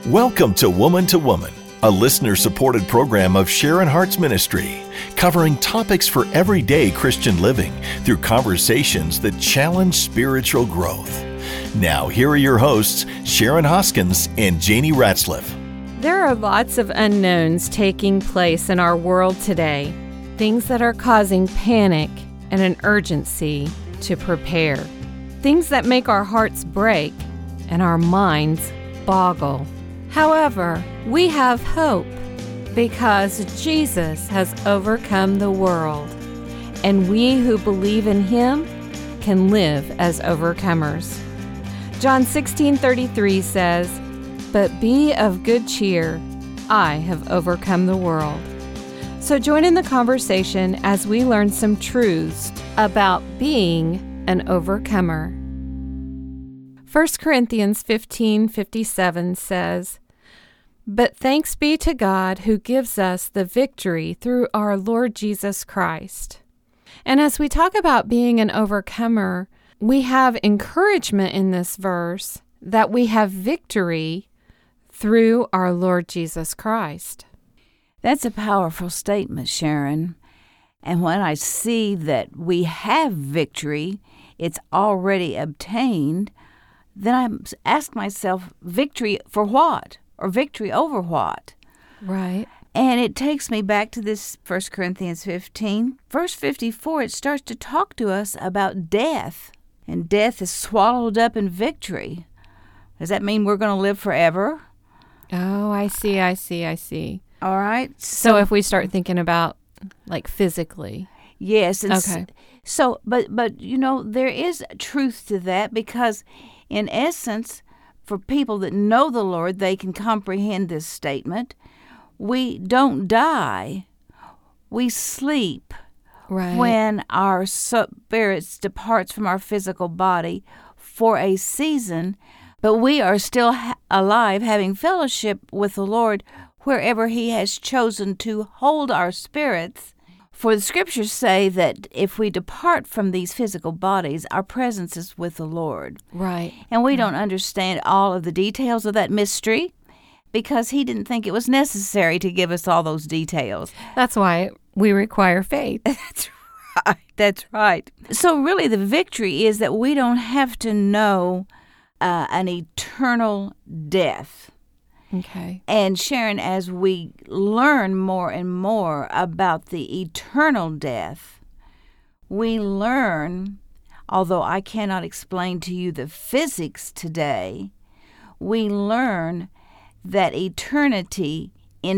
Welcome to Woman, a listener-supported program of Sharon Hart's ministry, covering topics for everyday Christian living through conversations that challenge spiritual growth. Now, here are your hosts, Sharon Hoskins and Janie Ratzliff. There are lots of unknowns taking place in our world today, things that are causing panic and an urgency to prepare, things that make our hearts break and our minds boggle. However, we have hope because Jesus has overcome the world, and we who believe in Him can live as overcomers. John 16:33 says, "But be of good cheer, I have overcome the world." So join in the conversation as we learn some truths about being an overcomer. 1 Corinthians 15:57 says, "But thanks be to God who gives us the victory through our Lord Jesus Christ." And as we talk about being an overcomer, we have encouragement in this verse that we have victory through our Lord Jesus Christ. That's a powerful statement, Sharon. And when I see that we have victory, it's already obtained, then I ask myself, victory for what? Or victory over what? Right. And it takes me back to this 1 Corinthians 15. Verse 54, it starts to talk to us about death. And death is swallowed up in victory. Does that mean we're going to live forever? Oh, I see. All right. So if we start thinking about, like, physically. Yes. And okay. So, but you know, there is truth to that because, in essence, for people that know the Lord, they can comprehend this statement. We don't die. We sleep. Right. When our spirits departs from our physical body for a season, but we are still alive, having fellowship with the Lord wherever He has chosen to hold our spirits. For the Scriptures say that if we depart from these physical bodies, our presence is with the Lord. Right. And we don't understand all of the details of that mystery because He didn't think it was necessary to give us all those details. That's why we require faith. That's right. So really the victory is that we don't have to know an eternal death. Okay. And Sharon, as we learn more and more about the eternal death, we learn, although I cannot explain to you the physics today, we learn that eternity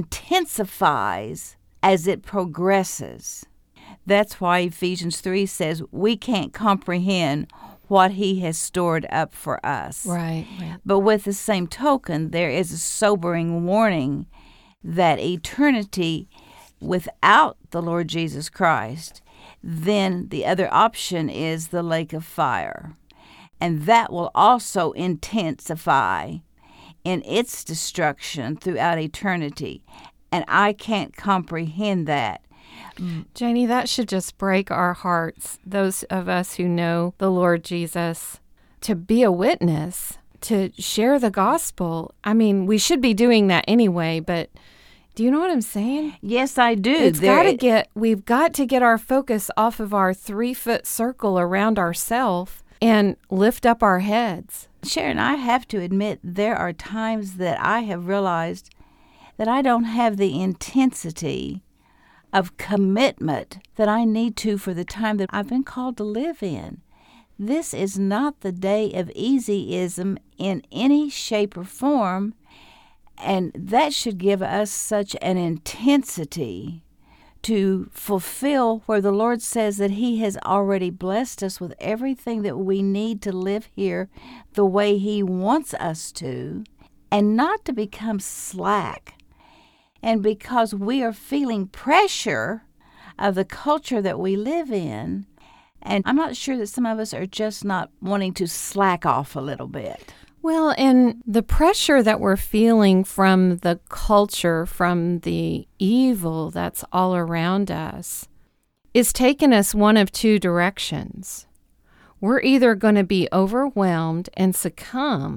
intensifies as it progresses. That's why Ephesians 3 says we can't comprehend what He has stored up for us. Right. But with the same token, there is a sobering warning that eternity without the Lord Jesus Christ, then the other option is the lake of fire. And that will also intensify in its destruction throughout eternity. And I can't comprehend that. Janie, that should just break our hearts, those of us who know the Lord Jesus, to be a witness, to share the gospel. I mean, we should be doing that anyway, but do you know what I'm saying? Yes, I do. We've got to get our focus off of our 3-foot circle around ourselves and lift up our heads. Sharon, I have to admit there are times that I have realized that I don't have the intensity of commitment that I need to for the time that I've been called to live in. This is not the day of easyism in any shape or form, and that should give us such an intensity to fulfill where the Lord says that He has already blessed us with everything that we need to live here the way He wants us to, and not to become slack. And because we are feeling pressure of the culture that we live in, and I'm not sure that some of us are just not wanting to slack off a little bit. Well, and the pressure that we're feeling from the culture, from the evil that's all around us, is taking us one of two directions. We're either going to be overwhelmed and succumb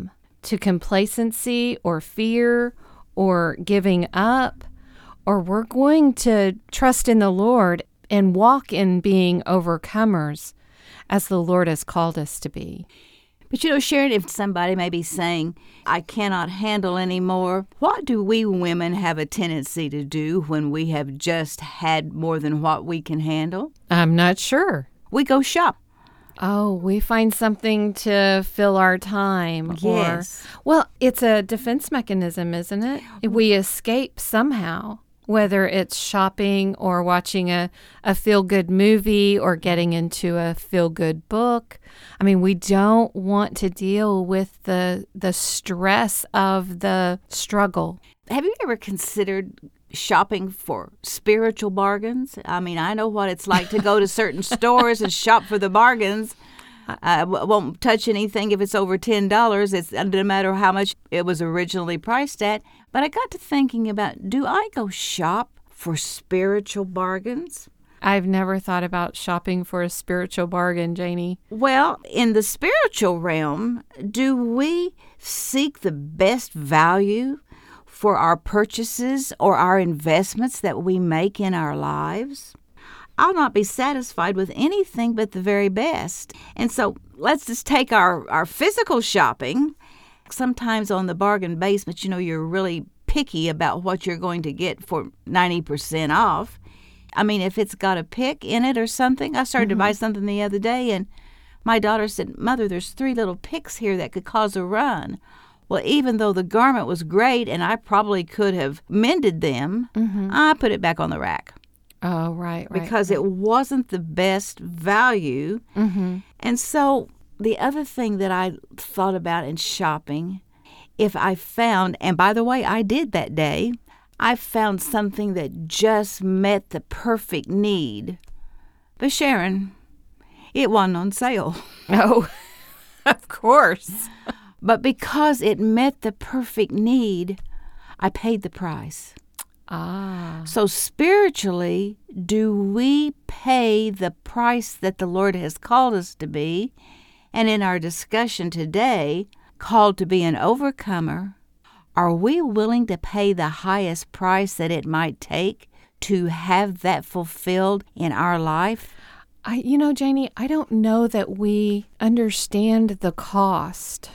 to complacency or fear or giving up, or we're going to trust in the Lord and walk in being overcomers as the Lord has called us to be. But Sharon, if somebody may be saying, I cannot handle anymore, what do we women have a tendency to do when we have just had more than what we can handle? I'm not sure. We go shop. Oh, we find something to fill our time. Yes. Well, it's a defense mechanism, isn't it? We escape somehow, whether it's shopping or watching a feel-good movie or getting into a feel-good book. I mean, we don't want to deal with the stress of the struggle. Have you ever considered shopping for spiritual bargains? I mean, I know what it's like to go to certain stores and shop for the bargains. I won't touch anything if it's over $10. It's no matter how much it was originally priced at. But I got to thinking about, do I go shop for spiritual bargains? I've never thought about shopping for a spiritual bargain, Janie. Well, in the spiritual realm, do we seek the best value for our purchases or our investments that we make in our lives? I'll not be satisfied with anything but the very best. And so let's just take our physical shopping. Sometimes on the bargain basement, you're really picky about what you're going to get for 90% off. I mean, if it's got a pick in it or something. I started to buy something the other day, and my daughter said, Mother, there's 3 little picks here that could cause a run. Well, even though the garment was great and I probably could have mended them, I put it back on the rack. Oh, right. Because it wasn't the best value. And so the other thing that I thought about in shopping, if I found, and by the way, I did that day, I found something that just met the perfect need. But Sharon, it wasn't on sale. Oh, of course. But because it met the perfect need, I paid the price. So spiritually, do we pay the price that the Lord has called us to be? And in our discussion today, called to be an overcomer, are we willing to pay the highest price that it might take to have that fulfilled in our life? Janie, I don't know that we understand the cost.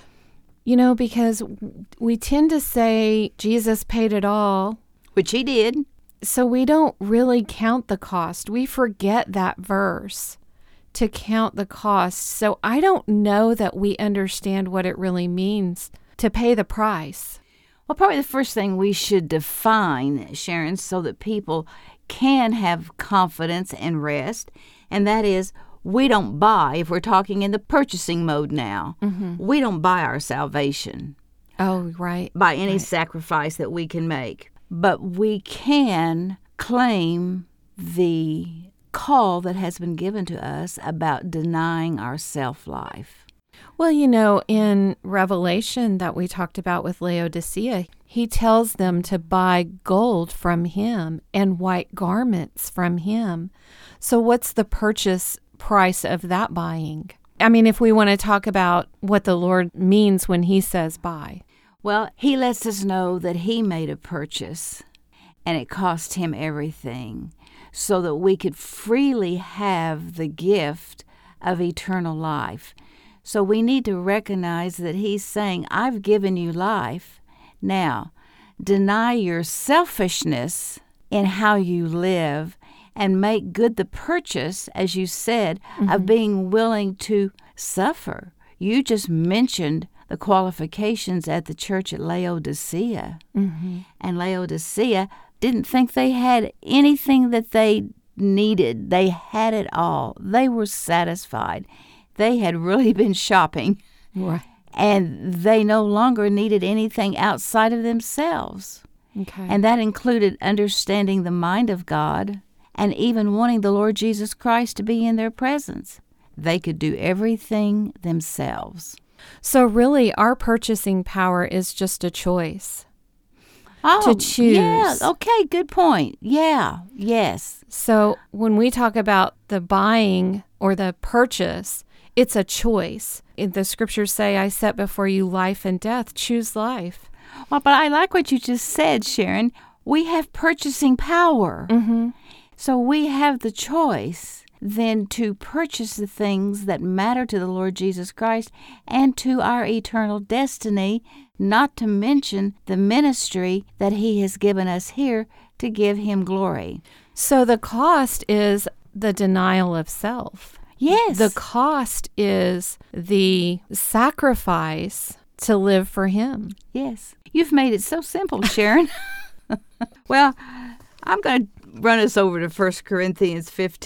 Because we tend to say Jesus paid it all. Which he did. So we don't really count the cost. We forget that verse to count the cost. So I don't know that we understand what it really means to pay the price. Well, probably the first thing we should define, Sharon, so that people can have confidence and rest, and that is, we don't buy, if we're talking in the purchasing mode now, we don't buy our salvation. Oh, right. By any sacrifice that we can make. But we can claim the call that has been given to us about denying our self-life. Well, in Revelation that we talked about with Laodicea, he tells them to buy gold from him and white garments from him. So what's the purchase price of that buying? I mean, if we want to talk about what the Lord means when he says buy. Well, he lets us know that he made a purchase and it cost him everything so that we could freely have the gift of eternal life. So we need to recognize that he's saying, I've given you life. Now, deny your selfishness in how you live and make good the purchase, as you said, of being willing to suffer. You just mentioned the qualifications at the church at Laodicea. And Laodicea didn't think they had anything that they needed. They had it all. They were satisfied. They had really been shopping. Right. And they no longer needed anything outside of themselves. Okay. And that included understanding the mind of God and even wanting the Lord Jesus Christ to be in their presence. They could do everything themselves. So really, our purchasing power is just a choice. To choose. Yeah, okay, good point. Yeah, yes. So when we talk about the buying or the purchase, It's a choice. The scriptures say, I set before you life and death. Choose life. Well, but I like what you just said, Sharon. We have purchasing power. Mm-hmm. So we have the choice then to purchase the things that matter to the Lord Jesus Christ and to our eternal destiny, not to mention the ministry that He has given us here to give Him glory. So the cost is the denial of self. Yes. The cost is the sacrifice to live for Him. Yes. You've made it so simple, Sharon. Well, I'm going to run us over to 1 Corinthians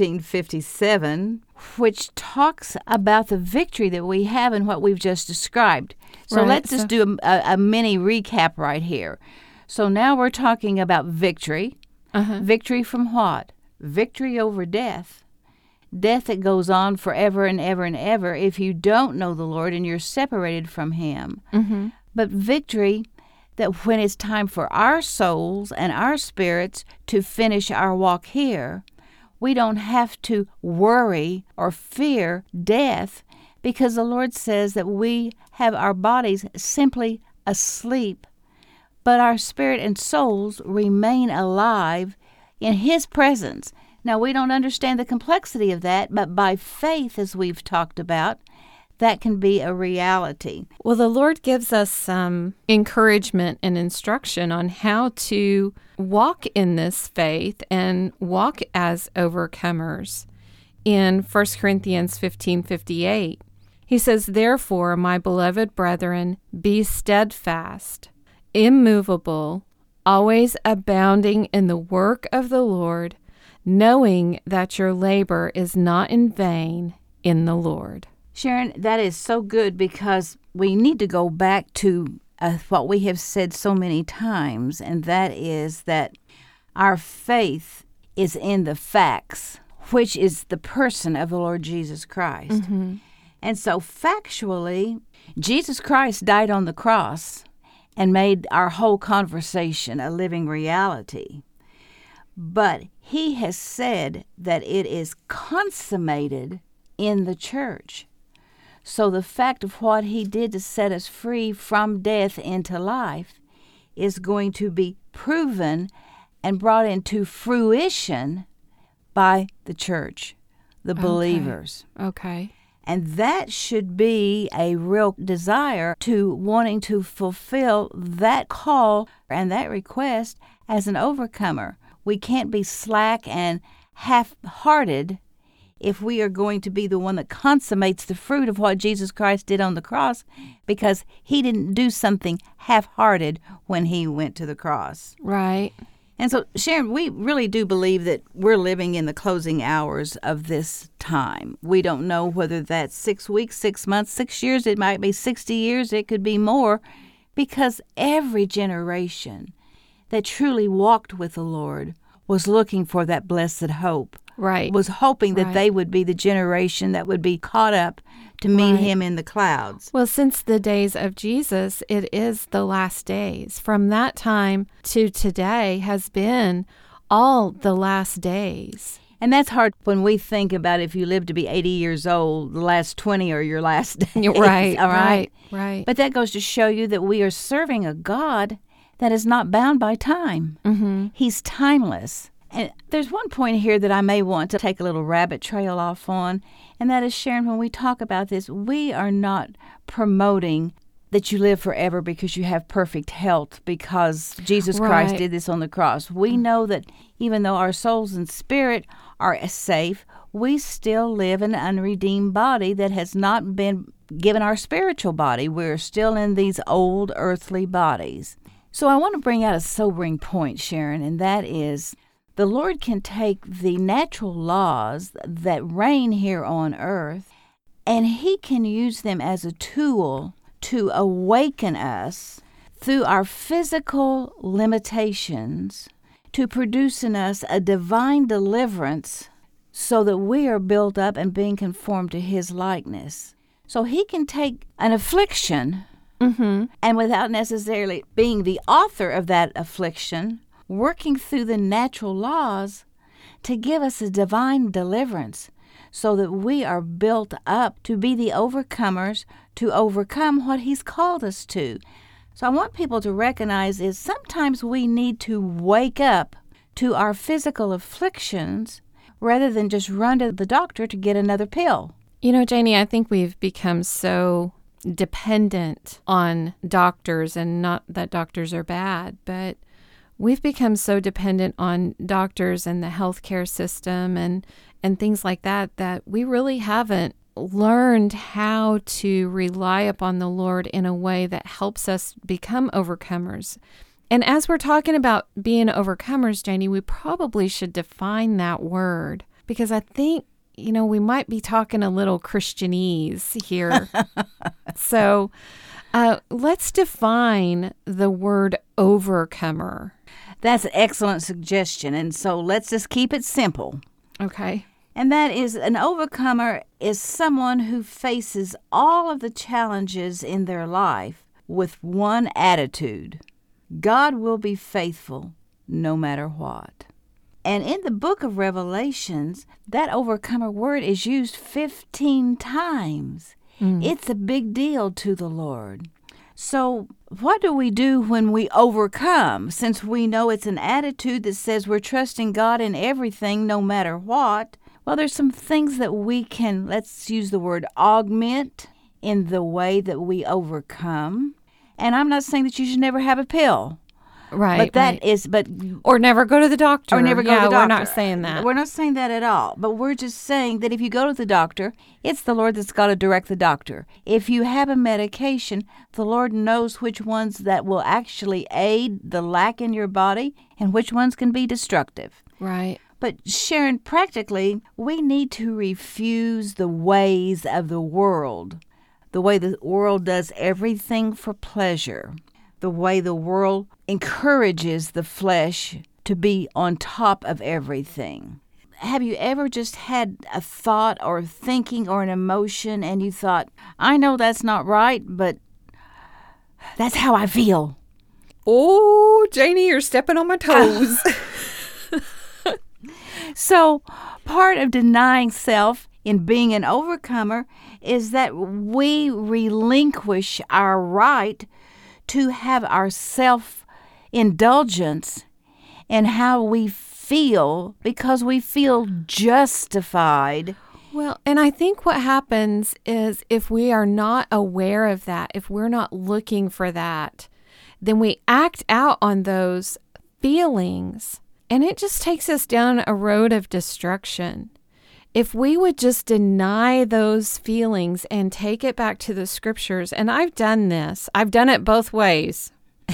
15:57, which talks about the victory that we have in what we've just described. So Right, let's just do a mini recap right here. So now we're talking about victory. Victory from what? Victory over death. Death that goes on forever and ever and ever if you don't know the Lord and you're separated from Him. Mm-hmm. But victory that when it's time for our souls and our spirits to finish our walk here, we don't have to worry or fear death, because the Lord says that we have our bodies simply asleep, but our spirit and souls remain alive in His presence. Now, we don't understand the complexity of that, but by faith, as we've talked about, that can be a reality. Well, the Lord gives us some encouragement and instruction on how to walk in this faith and walk as overcomers. In 1 Corinthians 15:58, he says, "Therefore, my beloved brethren, be steadfast, immovable, always abounding in the work of the Lord, knowing that your labor is not in vain in the Lord." Sharon, that is so good, because we need to go back to what we have said so many times, and that is that our faith is in the facts, which is the person of the Lord Jesus Christ. Mm-hmm. And so factually, Jesus Christ died on the cross and made our whole conversation a living reality. But He has said that it is consummated in the church. So the fact of what He did to set us free from death into life is going to be proven and brought into fruition by the church, the believers. Okay. And that should be a real desire to wanting to fulfill that call and that request as an overcomer. We can't be slack and half-hearted if we are going to be the one that consummates the fruit of what Jesus Christ did on the cross, because He didn't do something half-hearted when He went to the cross. Right. And so, Sharon, we really do believe that we're living in the closing hours of this time. We don't know whether that's 6 weeks, 6 months, 6 years. It might be 60 years. It could be more, because every generation that truly walked with the Lord was looking for that blessed hope. Right. Was hoping that Right. they would be the generation that would be caught up to meet Right. Him in the clouds. Well, since the days of Jesus, it is the last days. From that time to today has been all the last days. And that's hard when we think about if you live to be 80 years old, the last 20 are your last days. Right, All right. right. But that goes to show you that we are serving a God that is not bound by time. Mm-hmm. He's timeless. And there's one point here that I may want to take a little rabbit trail off on, and that is, Sharon, when we talk about this, we are not promoting that you live forever because you have perfect health because Jesus Christ Right. did this on the cross. We know that even though our souls and spirit are safe, we still live in an unredeemed body that has not been given our spiritual body. We're still in these old earthly bodies. So I want to bring out a sobering point, Sharon, and that is the Lord can take the natural laws that reign here on earth, and He can use them as a tool to awaken us through our physical limitations to produce in us a divine deliverance so that we are built up and being conformed to His likeness. So He can take an affliction, and without necessarily being the author of that affliction, working through the natural laws to give us a divine deliverance so that we are built up to be the overcomers, to overcome what He's called us to. So I want people to recognize is sometimes we need to wake up to our physical afflictions rather than just run to the doctor to get another pill. You know, Janie, I think we've become so dependent on doctors, and not that doctors are bad, but we've become so dependent on doctors and the healthcare system and things like that, that we really haven't learned how to rely upon the Lord in a way that helps us become overcomers. And as we're talking about being overcomers, Janie, we probably should define that word, because I think, you know, we might be talking a little Christianese here. So let's define the word overcomer. That's an excellent suggestion. And so let's just keep it simple. Okay. And that is, an overcomer is someone who faces all of the challenges in their life with one attitude: God will be faithful no matter what. And in the book of Revelations, that overcomer word is used 15 times. It's a big deal to the Lord. So what do we do when we overcome? Since we know it's an attitude that says we're trusting God in everything no matter what, well, there's some things that we can, let's use the word augment in the way that we overcome. And I'm not saying that you should never have a pill. Right. But that right. is, but Or never go to the doctor. Or never go to the doctor. We're not saying that. We're not saying that at all. But we're just saying that if you go to the doctor, it's the Lord that's got to direct the doctor. If you have a medication, the Lord knows which ones that will actually aid the lack in your body and which ones can be destructive. Right. But Sharon, practically, we need to refuse the ways of the world, the way the world does everything for pleasure, the way the world encourages the flesh to be on top of everything. Have you ever just had a thought or thinking or an emotion and you thought, I know that's not right, but that's how I feel? Oh, Janie, you're stepping on my toes. So part of denying self in being an overcomer is that we relinquish our right to have our self-indulgence in how we feel because we feel justified. Well, and I think what happens is if we are not aware of that, if we're not looking for that, then we act out on those feelings, and it just takes us down a road of destruction. If we would just deny those feelings and take it back to the scriptures, and I've done this. I've done it both ways.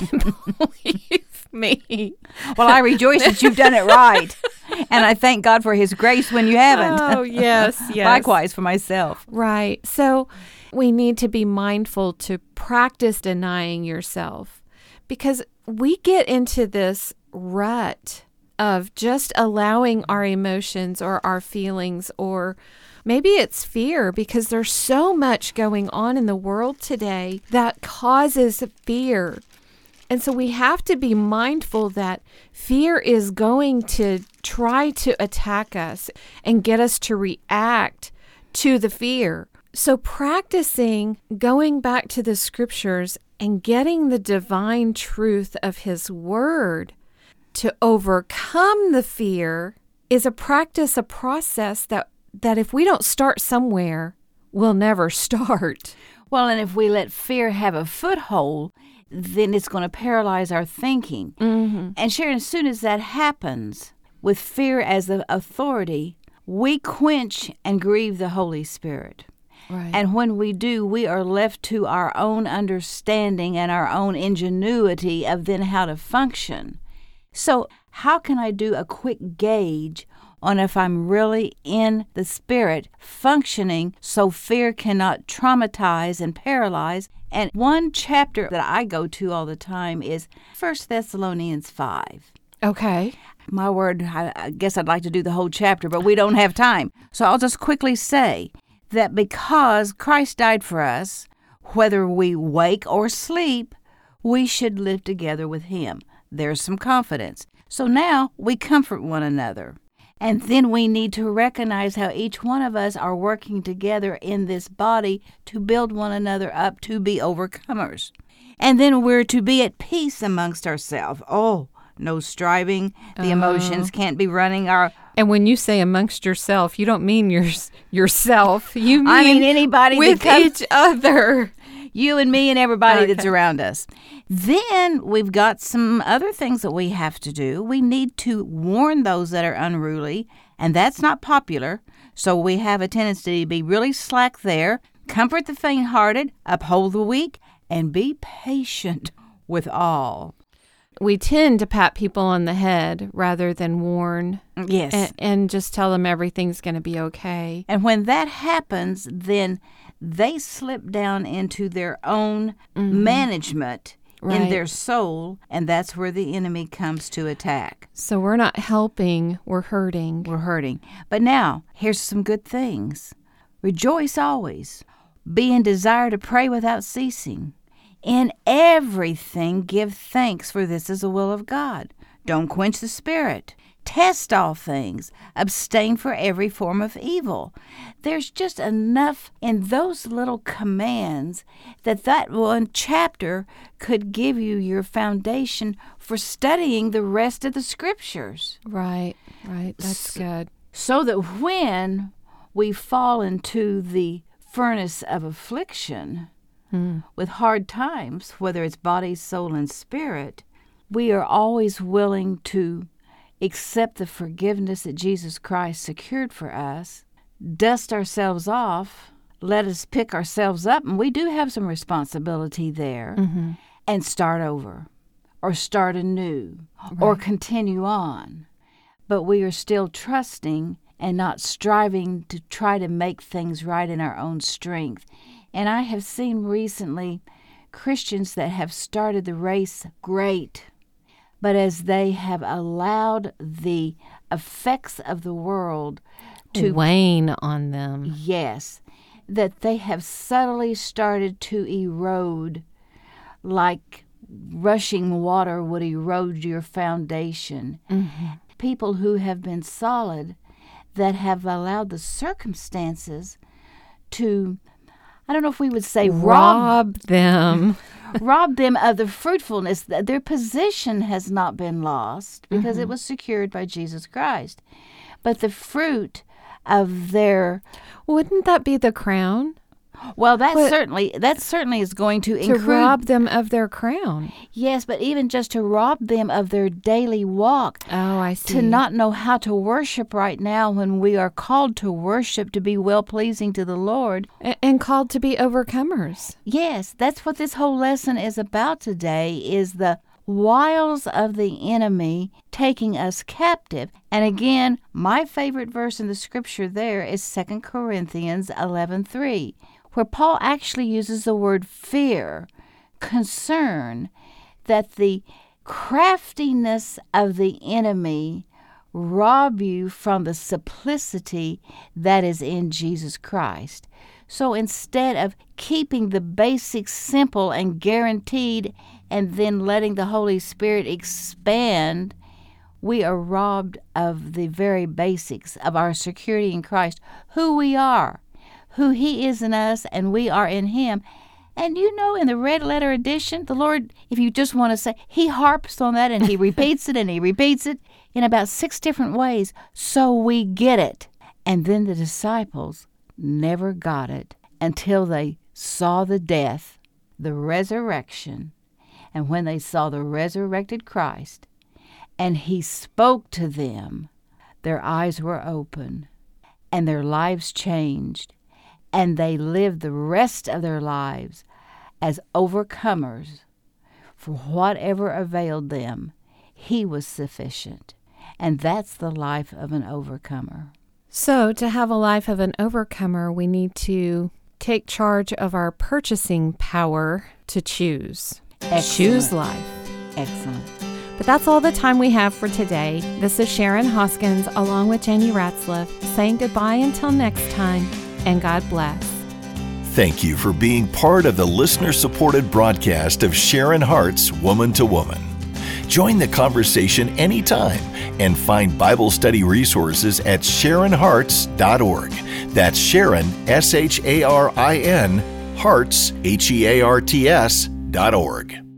Believe me. Well, I rejoice that you've done it right. And I thank God for His grace when you haven't. Oh, yes, yes. Likewise for myself. Right. So we need to be mindful to practice denying yourself, because we get into this rut of just allowing our emotions or our feelings, or maybe it's fear, because there's so much going on in the world today that causes fear. And so we have to be mindful that fear is going to try to attack us and get us to react to the fear. So practicing going back to the scriptures and getting the divine truth of His word to overcome the fear is a practice, a process that if we don't start somewhere, we'll never start. Well, and if we let fear have a foothold, then it's going to paralyze our thinking. Mm-hmm. And Sharon, as soon as that happens, with fear as the authority, we quench and grieve the Holy Spirit. Right. And when we do, we are left to our own understanding and our own ingenuity of then how to function. So how can I do a quick gauge on if I'm really in the Spirit functioning so fear cannot traumatize and paralyze? And one chapter that I go to all the time is 1 Thessalonians 5. Okay. My word, I guess I'd like to do the whole chapter, but we don't have time. So I'll just quickly say that because Christ died for us, whether we wake or sleep, we should live together with Him. There's some confidence. So now we comfort one another. And then we need to recognize how each one of us are working together in this body to build one another up to be overcomers. And then we're to be at peace amongst ourselves. Oh, no striving. The emotions can't be running our... And when you say amongst yourself, you don't mean yourself. You mean, I mean anybody with that comes, each other. You and me and everybody that's around us. Then we've got some other things that we have to do. We need to warn those that are unruly, and that's not popular. So we have a tendency to be really slack there. Comfort the faint-hearted, uphold the weak, and be patient with all. We tend to pat people on the head rather than warn. Yes. And just tell them everything's going to be okay. And when that happens, then they slip down into their own management in their soul, and that's where the enemy comes to attack. So we're not helping, we're hurting. We're hurting. But now, here's some good things. Rejoice always. Be in desire to pray without ceasing. In everything give thanks, for this is the will of God. Don't quench the spirit. Test all things. Abstain for every form of evil. There's just enough in those little commands that one chapter could give you your foundation for studying the rest of the scriptures. Right. That's good. So that when we fall into the furnace of affliction with hard times, whether it's body, soul, and spirit, we are always willing to accept the forgiveness that Jesus Christ secured for us, dust ourselves off, let us pick ourselves up, and we do have some responsibility there, and start over, or start anew, or continue on. But we are still trusting and not striving to try to make things right in our own strength. And I have seen recently Christians that have started the race great, but as they have allowed the effects of the world to wane on them. Yes, that they have subtly started to erode like rushing water would erode your foundation. People who have been solid that have allowed the circumstances to, I don't know if we would say rob them. Rob them of the fruitfulness. Their position has not been lost because it was secured by Jesus Christ. But the fruit of their... Wouldn't that be the crown? Well, that certainly is going to include... To rob them of their crown. Yes, but even just to rob them of their daily walk. Oh, I see. To not know how to worship right now when we are called to worship, to be well-pleasing to the Lord. And called to be overcomers. Yes, that's what this whole lesson is about today, is the wiles of the enemy taking us captive. And again, my favorite verse in the scripture there is 2 Corinthians 11:3. where Paul actually uses the word fear, concern, that the craftiness of the enemy rob you from the simplicity that is in Jesus Christ. So instead of keeping the basics simple and guaranteed and then letting the Holy Spirit expand, we are robbed of the very basics of our security in Christ, who we are, who He is in us, and we are in Him. And you know, in the red letter edition, the Lord, if you just want to say, He harps on that and He repeats it and He repeats it in about 6 different ways, so we get it. And then the disciples never got it until they saw the death, the resurrection, and when they saw the resurrected Christ, and He spoke to them, their eyes were open, and their lives changed. And they lived the rest of their lives as overcomers. For whatever availed them, He was sufficient. And that's the life of an overcomer. So to have a life of an overcomer, we need to take charge of our purchasing power to choose. Excellent. Choose life. Excellent. But that's all the time we have for today. This is Sharon Hoskins along with Jenny Ratzliff saying goodbye until next time. And God bless. Thank you for being part of the listener-supported broadcast of Sharon Hart's Woman to Woman. Join the conversation anytime and find Bible study resources at SharonHearts.org. That's Sharon, SHARIN, Hearts, HEARTS.org.